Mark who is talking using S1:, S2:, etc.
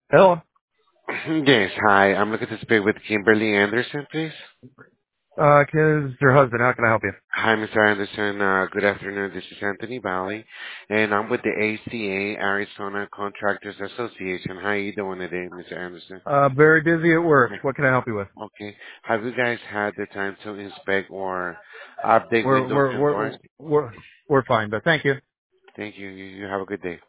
S1: Hello.
S2: Yes, hi. I'm looking to speak with Kimberly Anderson, please.
S1: Is your husband? How can I help you?
S2: Hi, Mr. Anderson. Good afternoon. This is Anthony Valley, and I'm with the ACA, Arizona Contractors Association. How are you doing today, Mr. Anderson?
S1: Very busy at work. What can I help you with?
S2: Okay. Have you guys had the time to inspect or update
S1: We're
S2: windows
S1: we're
S2: and
S1: we're
S2: doors?
S1: we're we're fine, but thank you.
S2: Thank you. You have a good day.